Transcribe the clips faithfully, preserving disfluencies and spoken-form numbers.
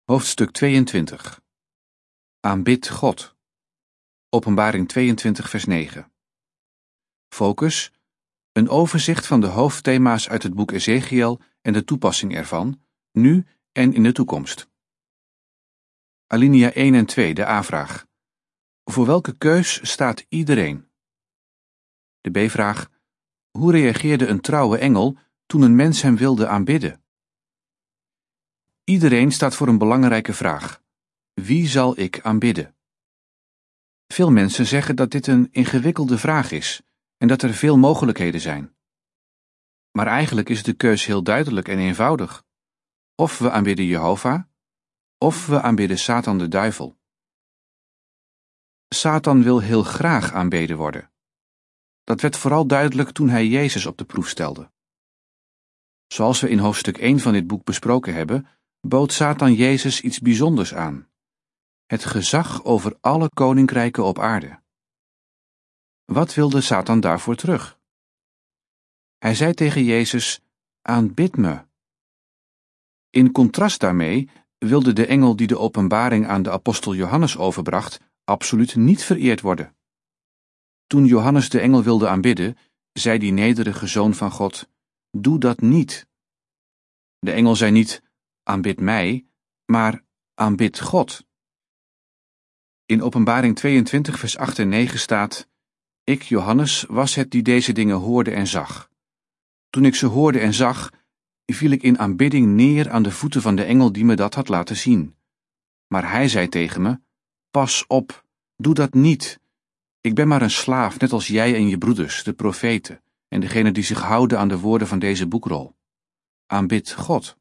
Hoofdstuk tweeëntwintig. Aanbid God. Openbaring tweeëntwintig vers negen. Focus: een overzicht van de hoofdthema's uit het boek Ezechiel en de toepassing ervan, nu en in de toekomst. Alinea één en twee, de A-vraag. Voor welke keus staat iedereen? De B-vraag. Hoe reageerde een trouwe engel toen een mens hem wilde aanbidden? Iedereen staat voor een belangrijke vraag. Wie zal ik aanbidden? Veel mensen zeggen dat dit een ingewikkelde vraag is en dat er veel mogelijkheden zijn. Maar eigenlijk is de keus heel duidelijk en eenvoudig. Of we aanbidden Jehovah, of we aanbidden Satan de duivel. Satan wil heel graag aanbeden worden. Dat werd vooral duidelijk toen hij Jezus op de proef stelde. Zoals we in hoofdstuk één van dit boek besproken hebben, bood Satan Jezus iets bijzonders aan: het gezag over alle koninkrijken op aarde. Wat wilde Satan daarvoor terug? Hij zei tegen Jezus: aanbid me. In contrast daarmee wilde de engel die de openbaring aan de apostel Johannes overbracht absoluut niet vereerd worden. Toen Johannes de engel wilde aanbidden, zei die nederige zoon van God: doe dat niet. De engel zei niet: aanbid mij, maar aanbid God. In Openbaring tweeëntwintig vers acht en negen staat: ik, Johannes, was het die deze dingen hoorde en zag. Toen ik ze hoorde en zag, viel ik in aanbidding neer aan de voeten van de engel die me dat had laten zien. Maar hij zei tegen me: pas op, doe dat niet. Ik ben maar een slaaf, net als jij en je broeders, de profeten, en degenen die zich houden aan de woorden van deze boekrol. Aanbid God.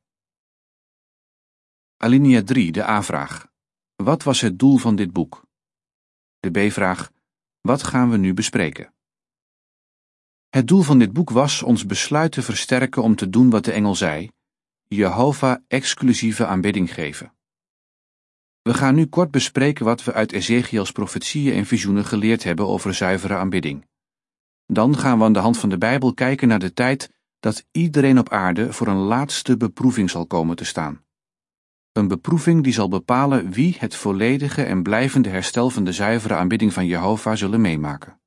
Alinea drie, de A-vraag. Wat was het doel van dit boek? De B-vraag. Wat gaan we nu bespreken? Het doel van dit boek was ons besluit te versterken om te doen wat de engel zei: Jehovah exclusieve aanbidding geven. We gaan nu kort bespreken wat we uit Ezechiels profetieën en visioenen geleerd hebben over zuivere aanbidding. Dan gaan we aan de hand van de Bijbel kijken naar de tijd dat iedereen op aarde voor een laatste beproeving zal komen te staan. Een beproeving die zal bepalen wie het volledige en blijvende herstel van de zuivere aanbidding van Jehovah zullen meemaken.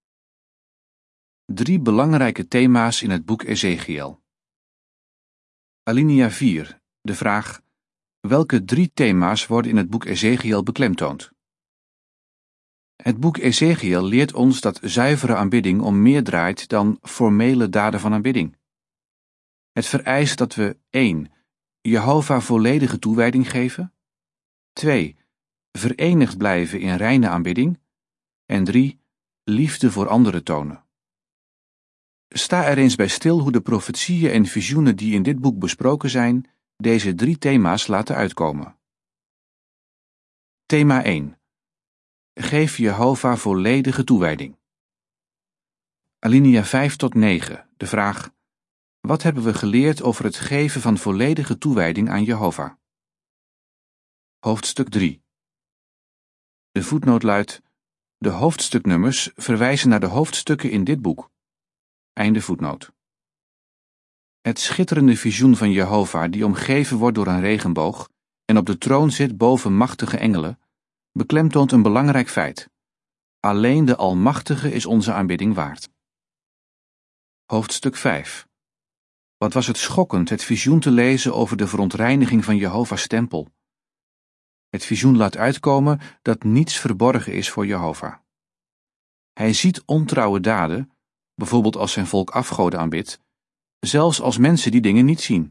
Drie belangrijke thema's in het boek Ezechiel. Alinea vier, de vraag: welke drie thema's worden in het boek Ezechiel beklemtoond? Het boek Ezechiel leert ons dat zuivere aanbidding om meer draait dan formele daden van aanbidding. Het vereist dat we één. Jehovah volledige toewijding geven, twee. Verenigd blijven in reine aanbidding en drie. Liefde voor anderen tonen. Sta er eens bij stil hoe de profetieën en visioenen die in dit boek besproken zijn, deze drie thema's laten uitkomen. Thema één. Geef Jehovah volledige toewijding. Alinea vijf tot negen, de vraag: wat hebben we geleerd over het geven van volledige toewijding aan Jehovah? Hoofdstuk drie. De voetnoot luidt: de hoofdstuknummers verwijzen naar de hoofdstukken in dit boek. Einde voetnoot. Het schitterende visioen van Jehovah, die omgeven wordt door een regenboog en op de troon zit boven machtige engelen, beklemtoont een belangrijk feit: alleen de Almachtige is onze aanbidding waard. Hoofdstuk vijf. Wat was het schokkend het visioen te lezen over de verontreiniging van Jehovah's tempel. Het visioen laat uitkomen dat niets verborgen is voor Jehovah. Hij ziet ontrouwe daden, bijvoorbeeld als zijn volk afgoden aanbidt, zelfs als mensen die dingen niet zien.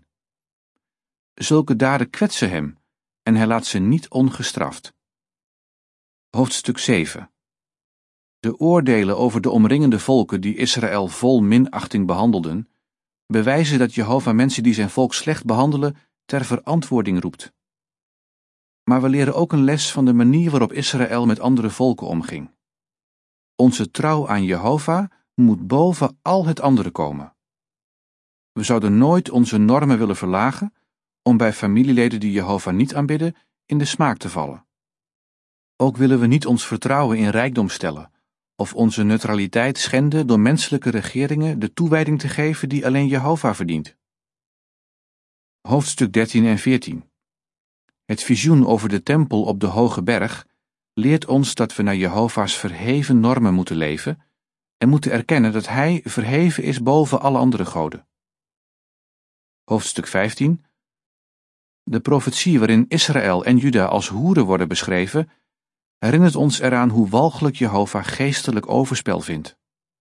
Zulke daden kwetsen hem en hij laat ze niet ongestraft. Hoofdstuk zeven. De oordelen over de omringende volken die Israël vol minachting behandelden, bewijzen dat Jehovah mensen die zijn volk slecht behandelen ter verantwoording roept. Maar we leren ook een les van de manier waarop Israël met andere volken omging. Onze trouw aan Jehovah moet boven al het andere komen. We zouden nooit onze normen willen verlagen om bij familieleden die Jehovah niet aanbidden in de smaak te vallen. Ook willen we niet ons vertrouwen in rijkdom stellen of onze neutraliteit schenden door menselijke regeringen de toewijding te geven die alleen Jehovah verdient. Hoofdstuk dertien en veertien. Het visioen over de tempel op de hoge berg leert ons dat we naar Jehovah's verheven normen moeten leven en moeten erkennen dat Hij verheven is boven alle andere goden. Hoofdstuk vijftien. De profetie waarin Israël en Juda als hoeren worden beschreven, herinnert ons eraan hoe walgelijk Jehovah geestelijk overspel vindt.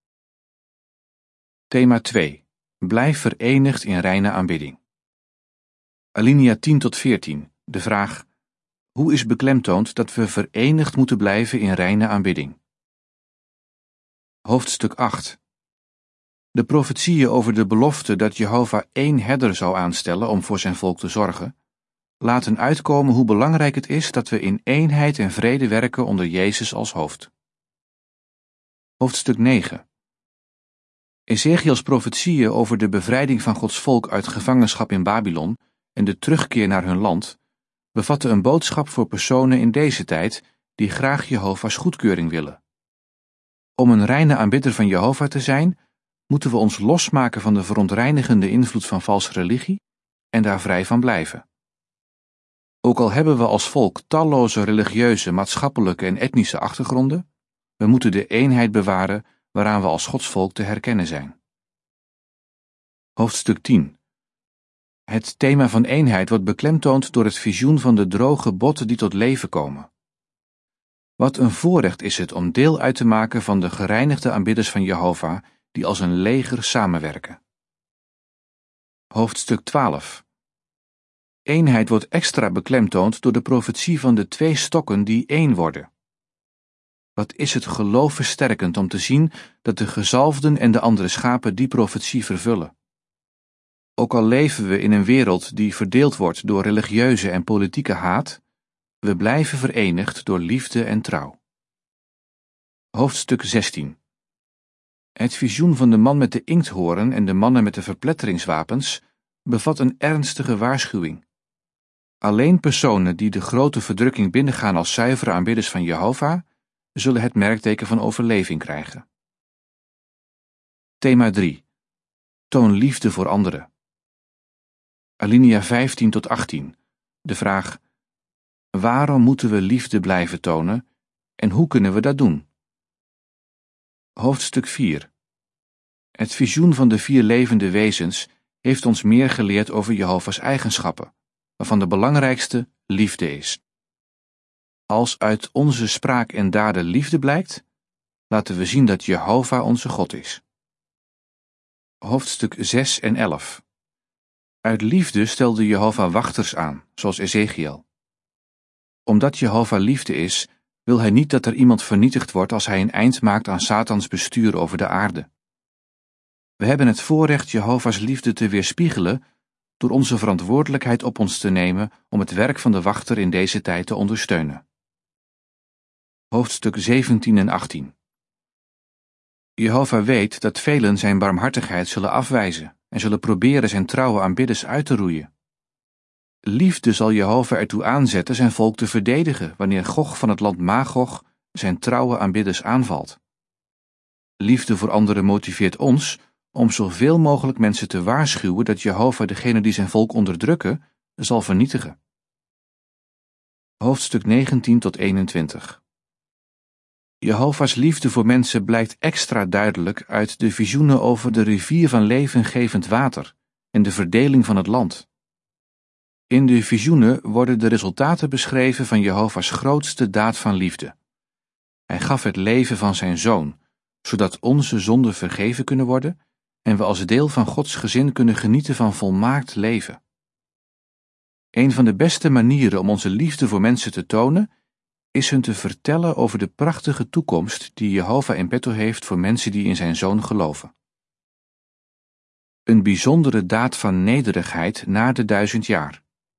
Thema twee. Blijf verenigd in reine aanbidding. Alinea tien tot veertien. De vraag: hoe is beklemtoond dat we verenigd moeten blijven in reine aanbidding? Hoofdstuk acht. De profetieën over de belofte dat Jehovah één herder zou aanstellen om voor zijn volk te zorgen, laten uitkomen hoe belangrijk het is dat we in eenheid en vrede werken onder Jezus als hoofd. Hoofdstuk negen. Ezechiels profetieën over de bevrijding van Gods volk uit gevangenschap in Babylon en de terugkeer naar hun land bevatten een boodschap voor personen in deze tijd die graag Jehovah's goedkeuring willen. Om een reine aanbidder van Jehovah te zijn, moeten we ons losmaken van de verontreinigende invloed van valse religie en daar vrij van blijven. Ook al hebben we als volk talloze religieuze, maatschappelijke en etnische achtergronden, we moeten de eenheid bewaren waaraan we als Gods volk te herkennen zijn. Hoofdstuk tien. Het thema van eenheid wordt beklemtoond door het visioen van de droge botten die tot leven komen. Wat een voorrecht is het om deel uit te maken van de gereinigde aanbidders van Jehovah die als een leger samenwerken. Hoofdstuk twaalf. Eenheid wordt extra beklemtoond door de profetie van de twee stokken die één worden. Wat is het geloof versterkend om te zien dat de gezalfden en de andere schapen die profetie vervullen. Ook al leven we in een wereld die verdeeld wordt door religieuze en politieke haat, we blijven verenigd door liefde en trouw. Hoofdstuk zestien. Het visioen van de man met de inkthoorn en de mannen met de verpletteringswapens bevat een ernstige waarschuwing. Alleen personen die de grote verdrukking binnengaan als zuivere aanbidders van Jehovah, zullen het merkteken van overleving krijgen. Thema drie. Toon liefde voor anderen. Alinea vijftien tot achttien. De vraag: waarom moeten we liefde blijven tonen en hoe kunnen we dat doen? Hoofdstuk vier. Het visioen van de vier levende wezens heeft ons meer geleerd over Jehovah's eigenschappen, waarvan de belangrijkste liefde is. Als uit onze spraak en daden liefde blijkt, laten we zien dat Jehovah onze God is. Hoofdstuk zes en elf. Uit liefde stelde Jehovah wachters aan, zoals Ezechiel. Omdat Jehovah liefde is, wil hij niet dat er iemand vernietigd wordt als hij een eind maakt aan Satans bestuur over de aarde. We hebben het voorrecht Jehovah's liefde te weerspiegelen door onze verantwoordelijkheid op ons te nemen om het werk van de wachter in deze tijd te ondersteunen. Hoofdstuk zeventien en achttien. Jehovah weet dat velen zijn barmhartigheid zullen afwijzen en zullen proberen zijn trouwe aanbidders uit te roeien. Liefde zal Jehovah ertoe aanzetten zijn volk te verdedigen wanneer Gog van het land Magog zijn trouwe aanbidders aanvalt. Liefde voor anderen motiveert ons om zoveel mogelijk mensen te waarschuwen dat Jehovah degene die zijn volk onderdrukken, zal vernietigen. Hoofdstuk negentien tot eenentwintig. Jehovah's liefde voor mensen blijkt extra duidelijk uit de visioenen over de rivier van levengevend water en de verdeling van het land. In de visioenen worden de resultaten beschreven van Jehovah's grootste daad van liefde. Hij gaf het leven van zijn zoon, zodat onze zonden vergeven kunnen worden en we als deel van Gods gezin kunnen genieten van volmaakt leven. Een van de beste manieren om onze liefde voor mensen te tonen, is hun te vertellen over de prachtige toekomst die Jehovah in petto heeft voor mensen die in zijn zoon geloven. Een bijzondere daad van nederigheid na de duizend jaar.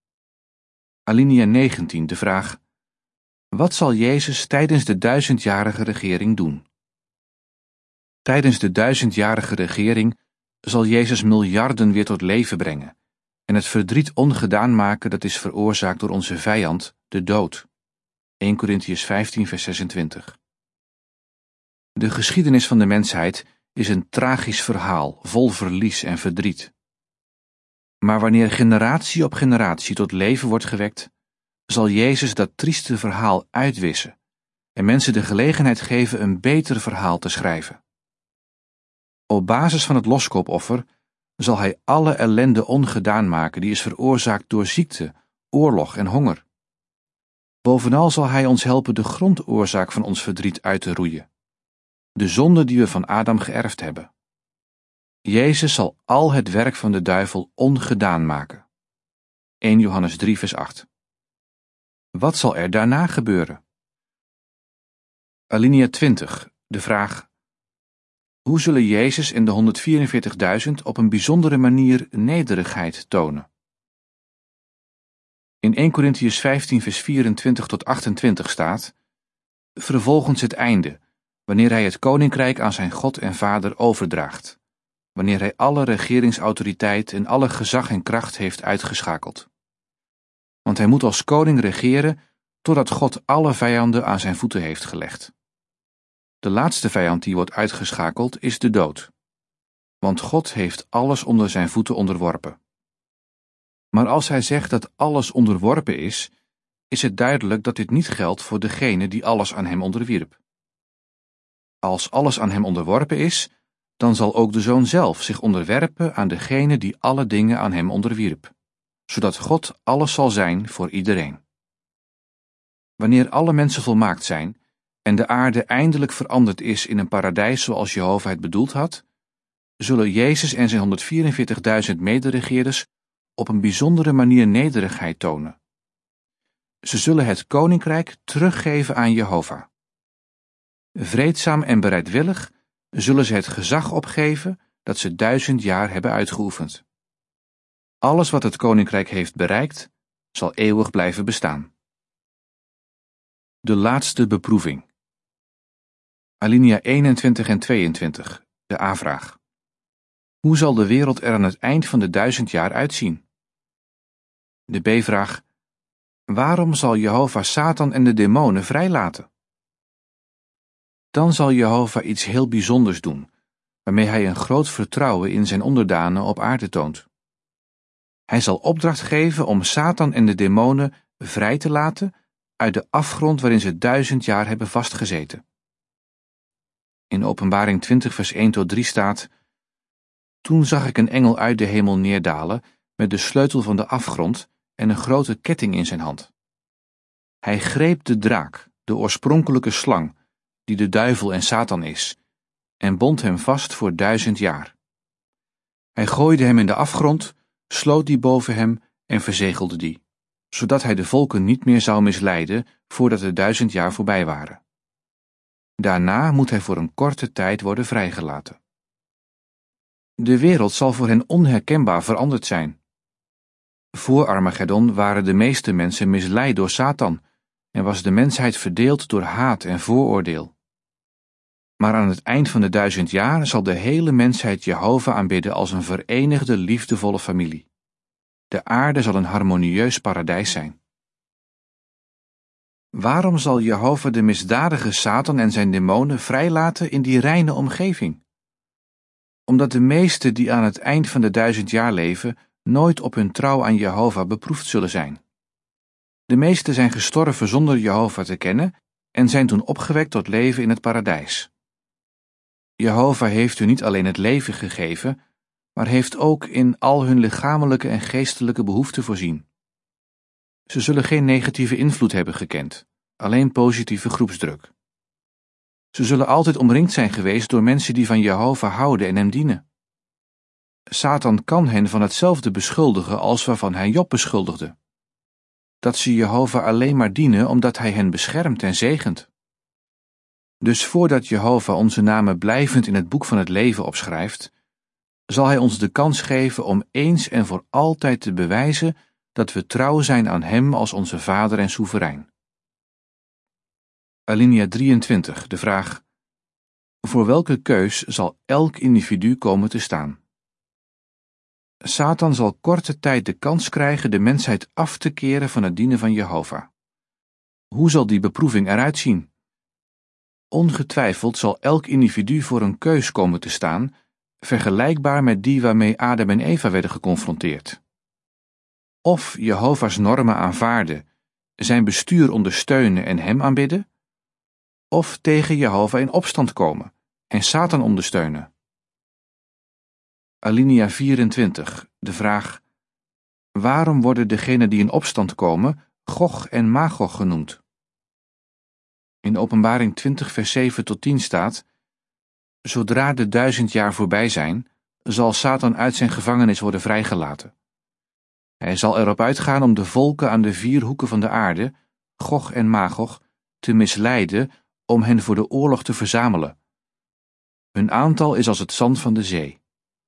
Alinea negentien, de vraag: wat zal Jezus tijdens de duizendjarige regering doen? Tijdens de duizendjarige regering zal Jezus miljarden weer tot leven brengen en het verdriet ongedaan maken dat is veroorzaakt door onze vijand, de dood. eerste Korintiërs vijftien vers zesentwintig. De geschiedenis van de mensheid is een tragisch verhaal vol verlies en verdriet. Maar wanneer generatie op generatie tot leven wordt gewekt, zal Jezus dat trieste verhaal uitwissen en mensen de gelegenheid geven een beter verhaal te schrijven. Op basis van het loskoopoffer zal hij alle ellende ongedaan maken die is veroorzaakt door ziekte, oorlog en honger. Bovenal zal hij ons helpen de grondoorzaak van ons verdriet uit te roeien, de zonde die we van Adam geërfd hebben. Jezus zal al het werk van de duivel ongedaan maken. eerste Johannes drie vers acht. Wat zal er daarna gebeuren? Alinea twintig, de vraag: hoe zullen Jezus en de honderdvierenveertigduizend op een bijzondere manier nederigheid tonen? In eerste Korintiërs vijftien vers vierentwintig tot achtentwintig staat: vervolgens het einde, wanneer hij het koninkrijk aan zijn God en Vader overdraagt, wanneer hij alle regeringsautoriteit en alle gezag en kracht heeft uitgeschakeld. Want hij moet als koning regeren totdat God alle vijanden aan zijn voeten heeft gelegd. De laatste vijand die wordt uitgeschakeld is de dood. Want God heeft alles onder zijn voeten onderworpen. Maar als hij zegt dat alles onderworpen is, is het duidelijk dat dit niet geldt voor degene die alles aan hem onderwierp. Als alles aan hem onderworpen is, dan zal ook de Zoon zelf zich onderwerpen aan degene die alle dingen aan hem onderwierp, zodat God alles zal zijn voor iedereen. Wanneer alle mensen volmaakt zijn en de aarde eindelijk veranderd is in een paradijs zoals Jehovah het bedoeld had, zullen Jezus en zijn honderdvierenveertigduizend mederegeerders op een bijzondere manier nederigheid tonen. Ze zullen het koninkrijk teruggeven aan Jehovah. Vreedzaam en bereidwillig zullen ze het gezag opgeven dat ze duizend jaar hebben uitgeoefend. Alles wat het koninkrijk heeft bereikt, zal eeuwig blijven bestaan. De laatste beproeving. Alinea eenentwintig en tweeëntwintig, de A-vraag. Hoe zal de wereld er aan het eind van de duizend jaar uitzien? De B-vraag. Waarom zal Jehovah Satan en de demonen vrijlaten? Dan zal Jehovah iets heel bijzonders doen, waarmee hij een groot vertrouwen in zijn onderdanen op aarde toont. Hij zal opdracht geven om Satan en de demonen vrij te laten uit de afgrond waarin ze duizend jaar hebben vastgezeten. In Openbaring twintig vers één tot drie staat: toen zag ik een engel uit de hemel neerdalen met de sleutel van de afgrond en een grote ketting in zijn hand. Hij greep de draak, de oorspronkelijke slang, die de duivel en Satan is, en bond hem vast voor duizend jaar. Hij gooide hem in de afgrond, sloot die boven hem en verzegelde die, zodat hij de volken niet meer zou misleiden voordat de duizend jaar voorbij waren. Daarna moet hij voor een korte tijd worden vrijgelaten. De wereld zal voor hen onherkenbaar veranderd zijn. Voor Armageddon waren de meeste mensen misleid door Satan en was de mensheid verdeeld door haat en vooroordeel. Maar aan het eind van de duizend jaar zal de hele mensheid Jehovah aanbidden als een verenigde, liefdevolle familie. De aarde zal een harmonieus paradijs zijn. Waarom zal Jehovah de misdadige Satan en zijn demonen vrijlaten in die reine omgeving? Omdat de meesten die aan het eind van de duizend jaar leven nooit op hun trouw aan Jehovah beproefd zullen zijn. De meesten zijn gestorven zonder Jehovah te kennen en zijn toen opgewekt tot leven in het paradijs. Jehovah heeft hun niet alleen het leven gegeven, maar heeft ook in al hun lichamelijke en geestelijke behoeften voorzien. Ze zullen geen negatieve invloed hebben gekend, alleen positieve groepsdruk. Ze zullen altijd omringd zijn geweest door mensen die van Jehovah houden en hem dienen. Satan kan hen van hetzelfde beschuldigen als waarvan hij Job beschuldigde: dat ze Jehovah alleen maar dienen omdat hij hen beschermt en zegent. Dus voordat Jehovah onze namen blijvend in het boek van het leven opschrijft, zal hij ons de kans geven om eens en voor altijd te bewijzen dat we trouw zijn aan hem als onze Vader en Soeverein. Alinea drieëntwintig, de vraag: voor welke keus zal elk individu komen te staan? Satan zal korte tijd de kans krijgen de mensheid af te keren van het dienen van Jehovah. Hoe zal die beproeving eruit zien? Ongetwijfeld zal elk individu voor een keus komen te staan, vergelijkbaar met die waarmee Adam en Eva werden geconfronteerd. Of Jehovah's normen aanvaarden zijn bestuur ondersteunen en hem aanbidden, of tegen Jehovah in opstand komen en Satan ondersteunen? Alinea vierentwintig, de vraag: waarom worden degenen die in opstand komen Gog en Magog genoemd? In Openbaring twintig vers zeven tot tien staat: zodra de duizend jaar voorbij zijn, zal Satan uit zijn gevangenis worden vrijgelaten. Hij zal erop uitgaan om de volken aan de vier hoeken van de aarde, Gog en Magog, te misleiden om hen voor de oorlog te verzamelen. Hun aantal is als het zand van de zee.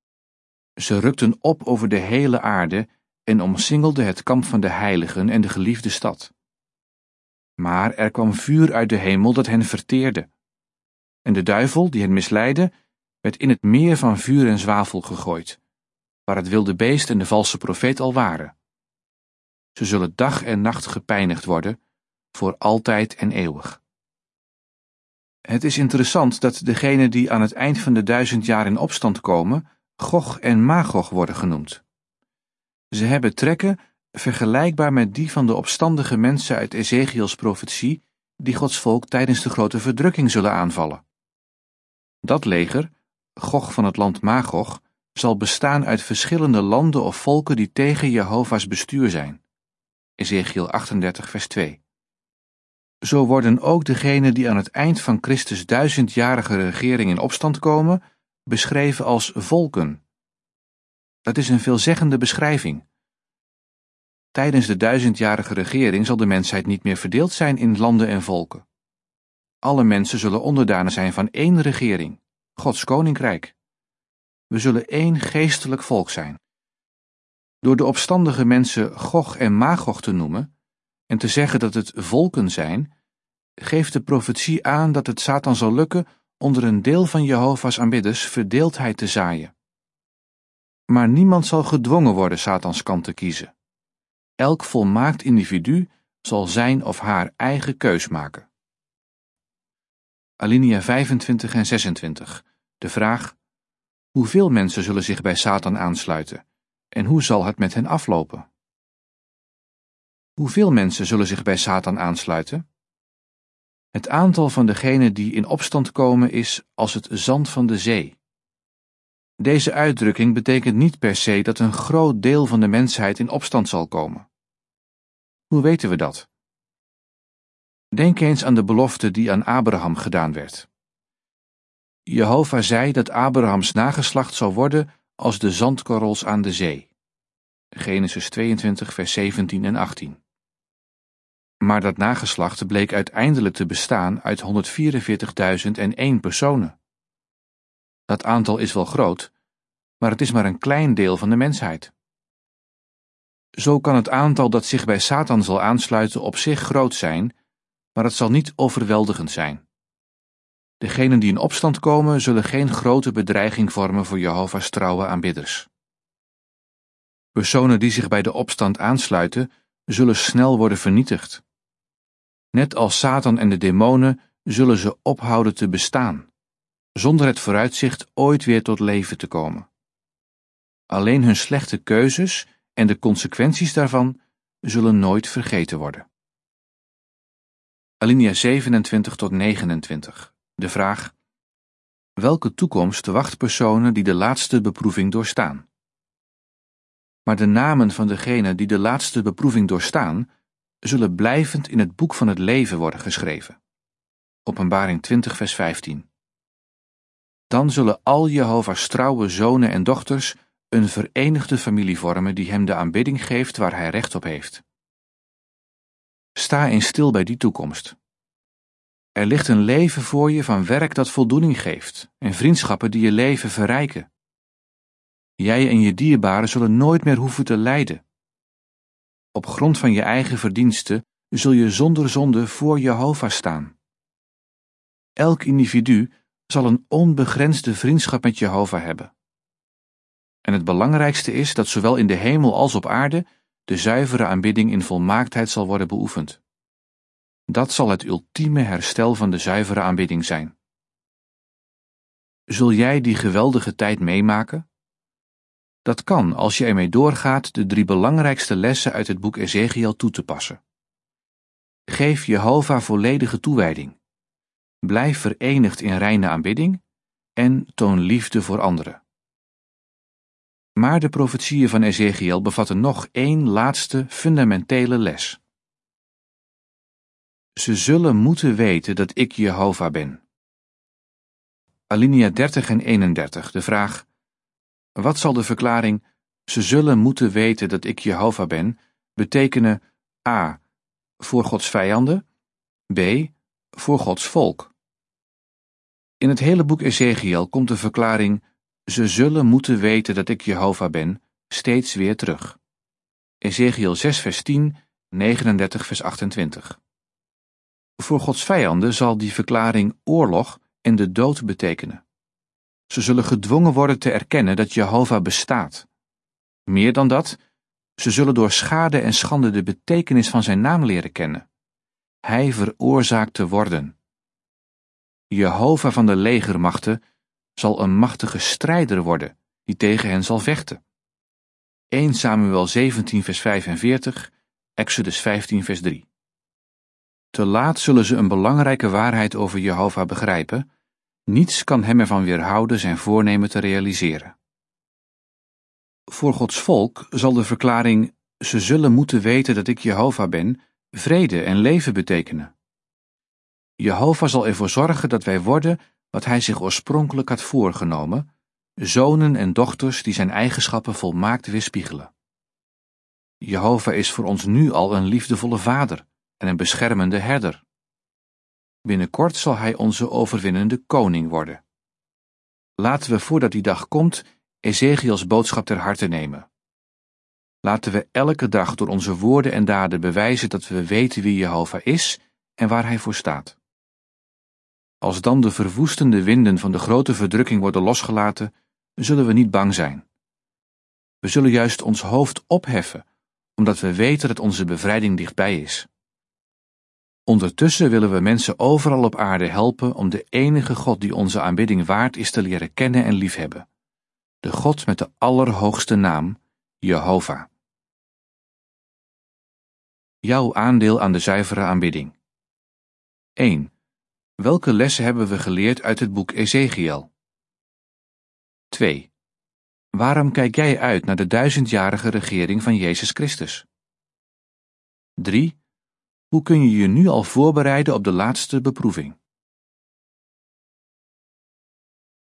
Ze rukten op over de hele aarde en omsingelden het kamp van de heiligen en de geliefde stad. Maar er kwam vuur uit de hemel dat hen verteerde. En de duivel, die hen misleidde, werd in het meer van vuur en zwavel gegooid, waar het wilde beest en de valse profeet al waren. Ze zullen dag en nacht gepijnigd worden, voor altijd en eeuwig. Het is interessant dat degenen die aan het eind van de duizend jaar in opstand komen, Gog en Magog worden genoemd. Ze hebben trekken vergelijkbaar met die van de opstandige mensen uit Ezechiels profetie, die Gods volk tijdens de grote verdrukking zullen aanvallen. Dat leger, Gog van het land Magog, zal bestaan uit verschillende landen of volken die tegen Jehovah's bestuur zijn. Ezechiel achtendertig vers twee. Zo worden ook degenen die aan het eind van Christus duizendjarige regering in opstand komen, beschreven als volken. Dat is een veelzeggende beschrijving. Tijdens de duizendjarige regering zal de mensheid niet meer verdeeld zijn in landen en volken. Alle mensen zullen onderdanen zijn van één regering, Gods koninkrijk. We zullen één geestelijk volk zijn. Door de opstandige mensen Gog en Magog te noemen en te zeggen dat het volken zijn, geeft de profetie aan dat het Satan zal lukken onder een deel van Jehovah's aanbidders verdeeldheid te zaaien. Maar niemand zal gedwongen worden Satans kant te kiezen. Elk volmaakt individu zal zijn of haar eigen keus maken. Alinea vijfentwintig en zesentwintig, de vraag: hoeveel mensen zullen zich bij Satan aansluiten en hoe zal het met hen aflopen? Hoeveel mensen zullen zich bij Satan aansluiten? Het aantal van degenen die in opstand komen is als het zand van de zee. Deze uitdrukking betekent niet per se dat een groot deel van de mensheid in opstand zal komen. Hoe weten we dat? Denk eens aan de belofte die aan Abraham gedaan werd. Jehovah zei dat Abrahams nageslacht zou worden als de zandkorrels aan de zee. Genesis tweeëntwintig vers zeventien en achttien. Maar dat nageslacht bleek uiteindelijk te bestaan uit honderdvierenveertigduizend één personen. Dat aantal is wel groot, maar het is maar een klein deel van de mensheid. Zo kan het aantal dat zich bij Satan zal aansluiten op zich groot zijn, maar het zal niet overweldigend zijn. Degenen die in opstand komen, zullen geen grote bedreiging vormen voor Jehovah's trouwe aanbidders. Personen die zich bij de opstand aansluiten, zullen snel worden vernietigd. Net als Satan en de demonen zullen ze ophouden te bestaan, zonder het vooruitzicht ooit weer tot leven te komen. Alleen hun slechte keuzes en de consequenties daarvan zullen nooit vergeten worden. Alinea zevenentwintig tot negenentwintig, de vraag: welke toekomst wacht personen die de laatste beproeving doorstaan? Maar de namen van degenen die de laatste beproeving doorstaan, zullen blijvend in het boek van het leven worden geschreven. Openbaring twintig vers vijftien. Dan zullen al Jehovah's trouwe zonen en dochters een verenigde familie vormen die hem de aanbidding geeft waar hij recht op heeft. Sta eens stil bij die toekomst. Er ligt een leven voor je van werk dat voldoening geeft en vriendschappen die je leven verrijken. Jij en je dierbaren zullen nooit meer hoeven te lijden. Op grond van je eigen verdiensten zul je zonder zonde voor Jehovah staan. Elk individu zal een onbegrensde vriendschap met Jehovah hebben. En het belangrijkste is dat zowel in de hemel als op aarde de zuivere aanbidding in volmaaktheid zal worden beoefend. Dat zal het ultieme herstel van de zuivere aanbidding zijn. Zul jij die geweldige tijd meemaken? Dat kan als je ermee doorgaat de drie belangrijkste lessen uit het boek Ezechiel toe te passen. Geef Jehovah volledige toewijding. Blijf verenigd in reine aanbidding en toon liefde voor anderen. Maar de profetieën van Ezechiël bevatten nog één laatste fundamentele les. Ze zullen moeten weten dat ik Jehovah ben. Alinea dertig en eenendertig, de vraag: wat zal de verklaring ze zullen moeten weten dat ik Jehovah ben betekenen a. voor Gods vijanden, b. voor Gods volk? In het hele boek Ezechiël komt de verklaring ze zullen moeten weten dat ik Jehovah ben steeds weer terug. Ezechiël zes vers tien, negenendertig vers achtentwintig. Voor Gods vijanden zal die verklaring oorlog en de dood betekenen. Ze zullen gedwongen worden te erkennen dat Jehovah bestaat. Meer dan dat, ze zullen door schade en schande de betekenis van zijn naam leren kennen. Hij veroorzaakt te worden. Jehovah van de legermachten zal een machtige strijder worden die tegen hen zal vechten. eerste Samuel zeventien vers vijfenveertig, Exodus vijftien vers drie. Te laat zullen ze een belangrijke waarheid over Jehovah begrijpen. Niets kan hem ervan weerhouden zijn voornemen te realiseren. Voor Gods volk zal de verklaring ze zullen moeten weten dat ik Jehovah ben vrede en leven betekenen. Jehovah zal ervoor zorgen dat wij worden wat hij zich oorspronkelijk had voorgenomen, zonen en dochters die zijn eigenschappen volmaakt weerspiegelen. Jehovah is voor ons nu al een liefdevolle vader en een beschermende herder. Binnenkort zal hij onze overwinnende koning worden. Laten we voordat die dag komt Ezechiëls boodschap ter harte nemen. Laten we elke dag door onze woorden en daden bewijzen dat we weten wie Jehovah is en waar hij voor staat. Als dan de verwoestende winden van de grote verdrukking worden losgelaten, zullen we niet bang zijn. We zullen juist ons hoofd opheffen, omdat we weten dat onze bevrijding dichtbij is. Ondertussen willen we mensen overal op aarde helpen om de enige God die onze aanbidding waard is te leren kennen en liefhebben. De God met de allerhoogste naam, Jehovah. Jouw aandeel aan de zuivere aanbidding. één. Welke lessen hebben we geleerd uit het boek Ezechiël? twee. Waarom kijk jij uit naar de duizendjarige regering van Jezus Christus? drie. Hoe kun je je nu al voorbereiden op de laatste beproeving?